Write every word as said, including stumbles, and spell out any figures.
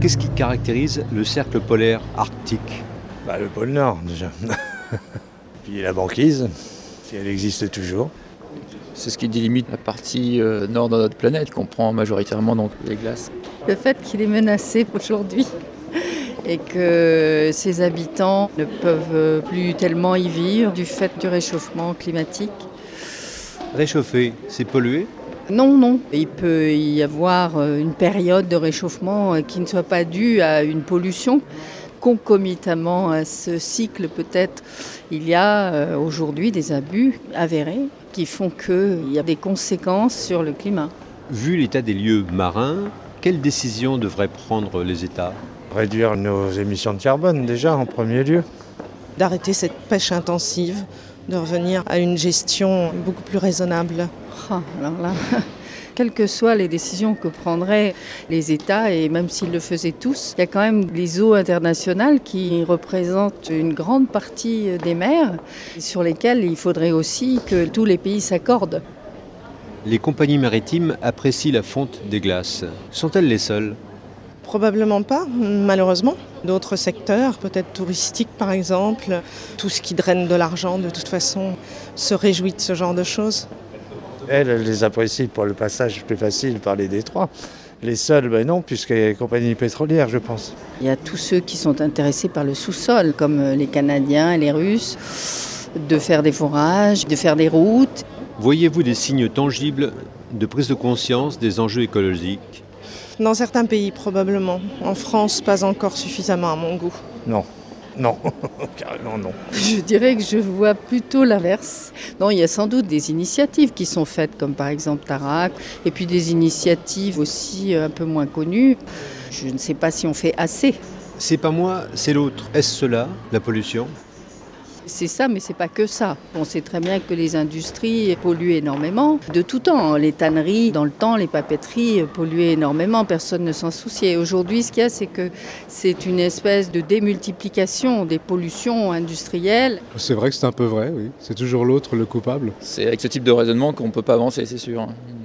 Qu'est-ce qui caractérise le cercle polaire arctique ? Bah, le pôle Nord, déjà. Puis la banquise, si elle existe toujours. C'est ce qui délimite la partie euh, nord de notre planète, qu'on prend majoritairement donc les glaces. Le fait qu'il est menacé aujourd'hui et que ses habitants ne peuvent plus tellement y vivre du fait du réchauffement climatique. Réchauffer, c'est polluer ? Non, non. Il peut y avoir une période de réchauffement qui ne soit pas due à une pollution. Concomitamment à ce cycle, peut-être, il y a aujourd'hui des abus avérés qui font qu'il y a des conséquences sur le climat. Vu l'état des lieux marins, quelles décisions devraient prendre les États ? Réduire nos émissions de carbone, déjà, en premier lieu. D'arrêter cette pêche intensive, de revenir à une gestion beaucoup plus raisonnable. Oh, alors là, quelles que soient les décisions que prendraient les États, et même s'ils le faisaient tous, il y a quand même les eaux internationales qui représentent une grande partie des mers, sur lesquelles il faudrait aussi que tous les pays s'accordent. Les compagnies maritimes apprécient la fonte des glaces. Sont-elles les seules ? Probablement pas, malheureusement. D'autres secteurs, peut-être touristiques par exemple, tout ce qui draine de l'argent de toute façon se réjouit de ce genre de choses. Elles, elles les apprécient pour le passage plus facile par les détroits. Les seuls, ben non, puisqu'il y a les compagnies pétrolières, je pense. Il y a tous ceux qui sont intéressés par le sous-sol, comme les Canadiens et les Russes, de faire des forages, de faire des routes. Voyez-vous des signes tangibles de prise de conscience des enjeux écologiques ? Dans certains pays, probablement. En France, pas encore suffisamment à mon goût. Non, non, carrément non. Je dirais que je vois plutôt l'inverse. Non, il y a sans doute des initiatives qui sont faites, comme par exemple Tarac, et puis des initiatives aussi un peu moins connues. Je ne sais pas si on fait assez. C'est pas moi, c'est l'autre. Est-ce cela, la pollution ? C'est ça, mais c'est pas que ça. On sait très bien que les industries polluent énormément, de tout temps. Les tanneries, dans le temps, les papeteries polluaient énormément, personne ne s'en souciait. Aujourd'hui, ce qu'il y a, c'est que c'est une espèce de démultiplication des pollutions industrielles. C'est vrai que c'est un peu vrai, oui. C'est toujours l'autre le coupable. C'est avec ce type de raisonnement qu'on ne peut pas avancer, c'est sûr.